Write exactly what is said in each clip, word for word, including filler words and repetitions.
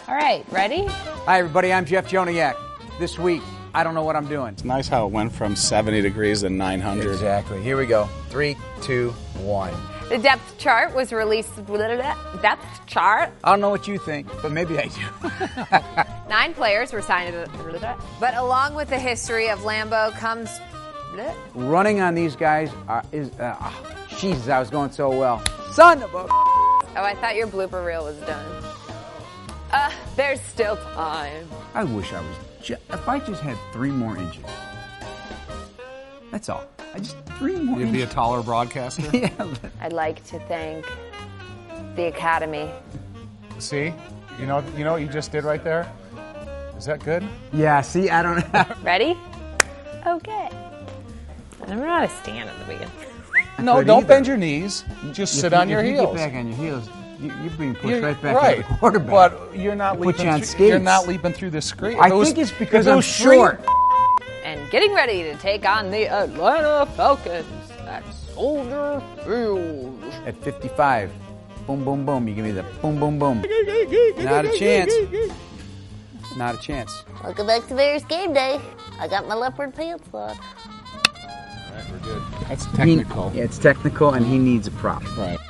All right, ready? Hi, everybody. I'm Jeff Joniak. This week, I don't know what I'm doing. It's nice how it went from seventy degrees to nine hundred. Exactly. Here we go. Three, two, one. The depth chart was released. Depth chart. I don't know what you think, but maybe I do. Nine players were signed to the. But along with the history of Lambeau comes. Running on these guys are, is. Uh, oh, Jesus, I was going so well. Son of a. Oh, I thought your blooper reel was done. Uh, there's still time. I wish I was. Ju- if I just had three more inches. That's all. I just three more. You'd inches. be a taller broadcaster. Yeah. I'd like to thank the Academy. See, you know, you know what you just did right there. Is that good? Yeah. See, I don't know. Ready? Okay. I'm not a stand at the beginning. No, could don't either. bend your knees. Just If sit you- on your if you heels. Get back on your heels. You, you're being pushed You're- right back right. to the quarterback. But you're not They put leaping. you on through, skates. You're not leaping through the screen. I If it was- think it's because if it I'm was straight- short. And getting ready to take on the Atlanta Falcons at Soldier Field. At fifty-five, boom, boom, boom. You give me the boom, boom, boom. Not a chance. Not a chance. Welcome back to Bears Game Day. I got my leopard pants on. All right, we're good. That's technical. He, yeah, it's technical, and he needs a prop. Right.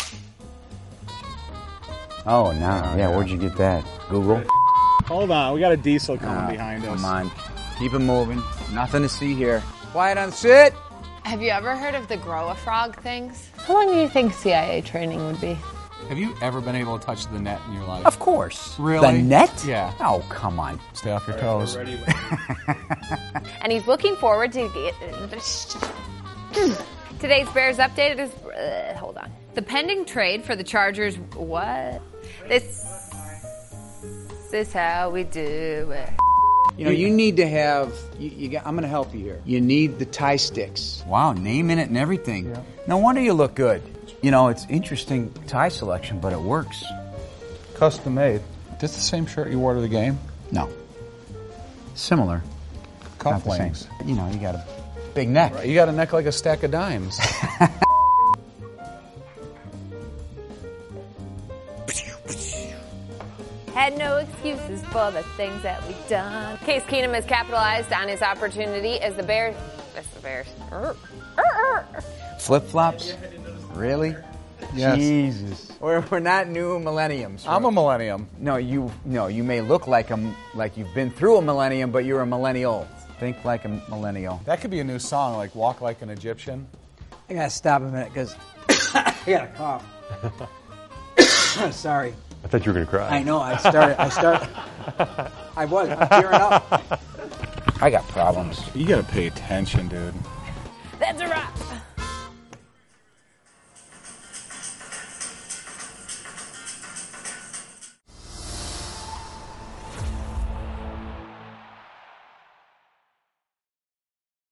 Oh, no. Yeah, yeah. where'd you get that? Google? Hold on, we got a diesel coming Oh, behind us. Come on. Keep it moving. Nothing to see here. Quiet on sit. Have you ever heard of the grow a frog things? How long do you think C I A training would be? Have you ever been able to touch the net in your life? Of course. Really? The net? Yeah. Oh, come on. Stay off your toes. And he's looking forward to get. Today's Bears update is. Uh, hold on. The pending trade for the Chargers. What? This is how we do it. You know, you need to have. You, you got, I'm going to help you here. You need the tie sticks. Wow, name in it and everything. Yeah. No wonder you look good. You know, it's interesting tie selection, but it works. Custom made. This the same shirt you wore to the game? No. Similar. Not the same. Cufflinks. You know, you got a big neck. You got a neck like a stack of dimes. Had no excuses for the things that we've done. Case Keenum has capitalized on his opportunity as the Bears. That's the Bears. Flip flops? Really? Yes. Jesus. We're, we're not new millenniums. I'm a millennium. No, you no, you may look like a like you've been through a millennium, but you're a millennial. Think like a millennial. That could be a new song, like Walk Like an Egyptian. I gotta stop a minute because I got a cough. Sorry. I thought you were going to cry. I know. I started. I started. I was. I'm tearing up. I got problems. You gotta pay attention, dude. That's a wrap.